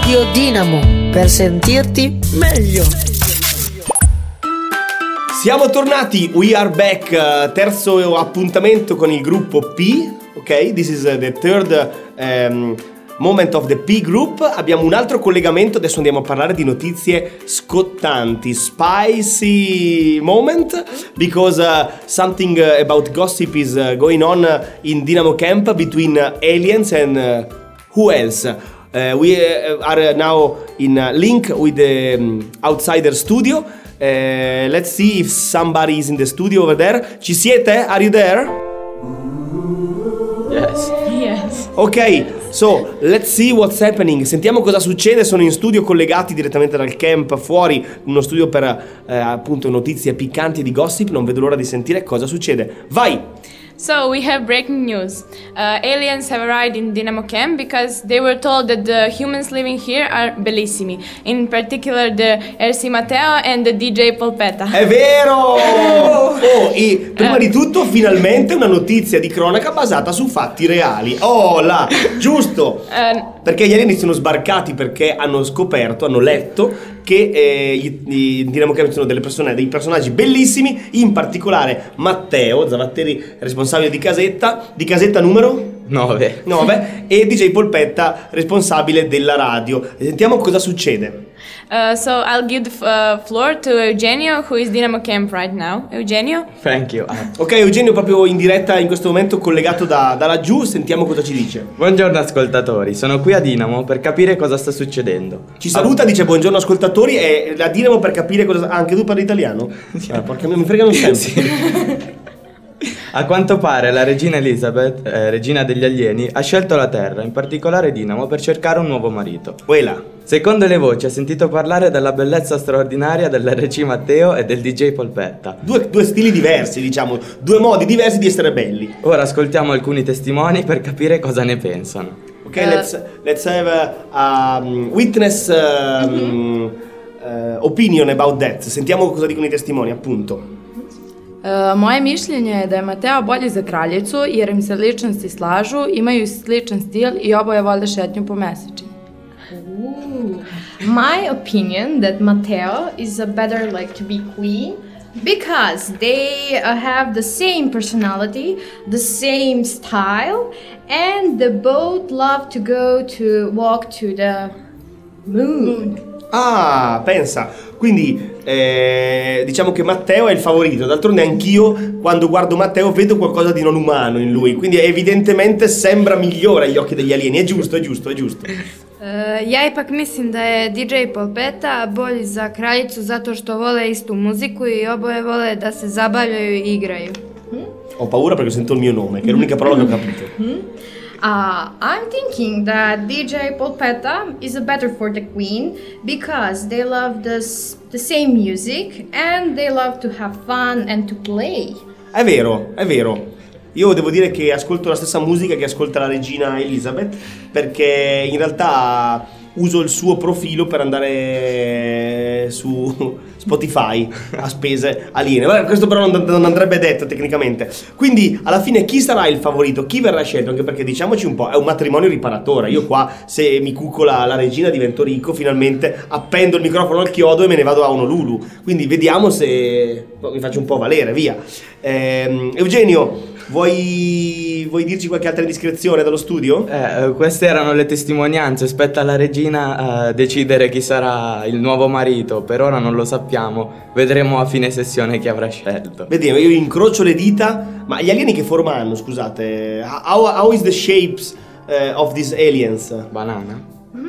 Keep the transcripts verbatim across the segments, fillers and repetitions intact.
Radio Dinamo, per sentirti meglio. Siamo tornati, we are back, uh, terzo appuntamento con il gruppo P, ok? This is uh, the third um, moment of the P group. Abbiamo un altro collegamento, adesso andiamo a parlare di notizie scottanti, spicy moment, because uh, something uh, about gossip is uh, going on uh, in Dinamo camp between uh, aliens and uh, who else? Uh, we uh, are now in uh, link with the um, outsider studio. Uh, let's see if somebody is in the studio over there. Ci siete? Are you there? Yes. Yes. Ok, so let's see what's happening. Sentiamo cosa succede. Sono in studio collegati direttamente dal camp fuori, uno studio per eh, appunto notizie piccanti di gossip. Non vedo l'ora di sentire cosa succede. Vai! So we have breaking news. Uh, aliens have arrived in Dinamo camp because they were told that the humans living here are bellissimi. In particular the R C Matteo and the D J Polpetta. È vero! Oh, e prima di tutto finalmente una notizia di cronaca basata su fatti reali. Oh là, giusto! Uh, Perché gli alieni sono sbarcati perché hanno scoperto, hanno letto che eh, i, i Dinamo Camp sono delle persone, dei personaggi bellissimi, in particolare Matteo Zavatteri, responsabile di Casetta, di Casetta numero nove nove, e D J Polpetta, responsabile della radio. E sentiamo cosa succede. uh, so I'll give the uh, floor to Eugenio, who is Dinamo camp right now. Eugenio? Thank you. Ok, Eugenio proprio in diretta in questo momento, collegato da, da laggiù, sentiamo cosa ci dice. Buongiorno ascoltatori, sono qui a Dinamo per capire cosa sta succedendo. Ci saluta, dice buongiorno ascoltatori, e la Dinamo per capire cosa... Ah, anche tu parli italiano? Sì. Ah, porca mia, mi fregano sempre. Sì. A quanto pare la regina Elizabeth, eh, regina degli alieni, ha scelto la Terra, in particolare Dinamo, per cercare un nuovo marito. Quella. Secondo le voci ha sentito parlare della bellezza straordinaria dell'R C Matteo e del D J Polpetta. Due, due stili diversi, diciamo, due modi diversi di essere belli. Ora ascoltiamo alcuni testimoni per capire cosa ne pensano. Ok, uh, let's, let's have a, a witness um, mm-hmm. uh, opinion about that. Sentiamo cosa dicono i testimoni, appunto. E, moje mišljenje je da je Mateo bolji za kraljicu jer im se ličnosti slažu, imaju sličan stil I oboje vole šetnju po Mesečini. My opinion that Matteo is a better like to be queen because they uh, have the same personality, the same style, and they both love to go to walk to the moon. Ah, pensa, quindi eh, diciamo che Matteo è il favorito. D'altronde anch'io quando guardo Matteo vedo qualcosa di non umano in lui, quindi evidentemente sembra migliore agli occhi degli alieni. È giusto, è giusto, è giusto. Uh, ja ipak mislim da je D J Polpetta bolji za kraljicu zato što vole istu muziku I oboje vole da se zabavljaju I igraju. Hmm? Ho paura perché sento il mio nome, che è l'unica parola che ho capito. Hmm? Uh, I'm thinking that D J Polpetta is better for the queen because they love this, the same music and they love to have fun and to play. È vero, è vero. Io devo dire che ascolto la stessa musica che ascolta la regina Elizabeth, perché in realtà uso il suo profilo per andare su Spotify a spese aliene. Vabbè, questo però non, non andrebbe detto tecnicamente. Quindi alla fine chi sarà il favorito? Chi verrà scelto? Anche perché diciamoci un po', è un matrimonio riparatore. Io qua, se mi cucola la regina, divento ricco, finalmente appendo il microfono al chiodo e me ne vado a Honolulu. Quindi vediamo se mi faccio un po' valere, via. ehm, Eugenio, Vuoi, vuoi dirci qualche altra indiscrezione dallo studio? Eh, queste erano le testimonianze, spetta alla regina uh, decidere chi sarà il nuovo marito, per ora non lo sappiamo, vedremo a fine sessione chi avrà scelto. Vediamo, io incrocio le dita, ma gli alieni che forma hanno, scusate? How, how is the shapes uh, of these aliens? Banana?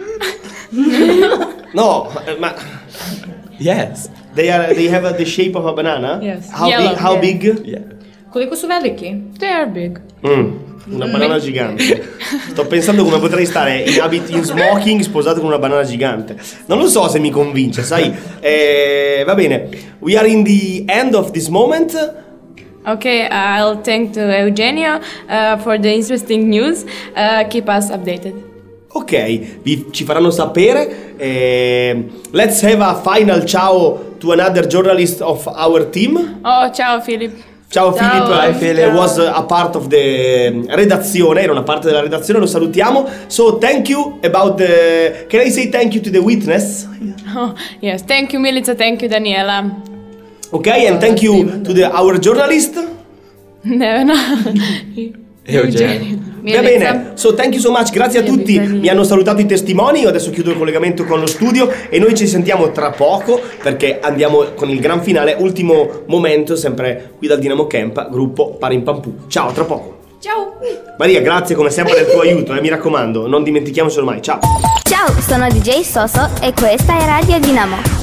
No, ma... Yes. They, are, they have the shape of a banana? Yes. How Yellow, big? How yeah. big? Yeah. Koliko su veliki? They are big. Mm, una banana gigante. Sto pensando come potrei stare in abiti in smoking sposato con una banana gigante. Non lo so se mi convince, sai. Eh, va bene. We are in the end of this moment. Okay, I'll thank to Eugenio uh, for the interesting news. Uh, keep us updated. Ok, vi, ci faranno sapere. Eh, let's have a final ciao to another journalist of our team. Oh, ciao Philip. Ciao, Ciao, Philip, bye, Philip. was a part of the redazione, era una parte della redazione, lo salutiamo. So thank you about the, can I say thank you to the witness? Oh, yes, thank you Milica, thank you Daniela. Ok, and thank you to the, our journalist. Nevena. Eugenio. Va bene, so thank you so much, grazie a tutti, mi hanno salutato i testimoni, io adesso chiudo il collegamento con lo studio e noi ci sentiamo tra poco perché andiamo con il gran finale, ultimo momento, sempre qui dal Dinamo Camp, gruppo Parimpampù. Ciao, tra poco. Ciao. Maria, grazie come sempre del tuo aiuto, eh, mi raccomando, non dimentichiamocelo mai, ciao. Ciao, sono D J Soso e questa è Radio Dinamo.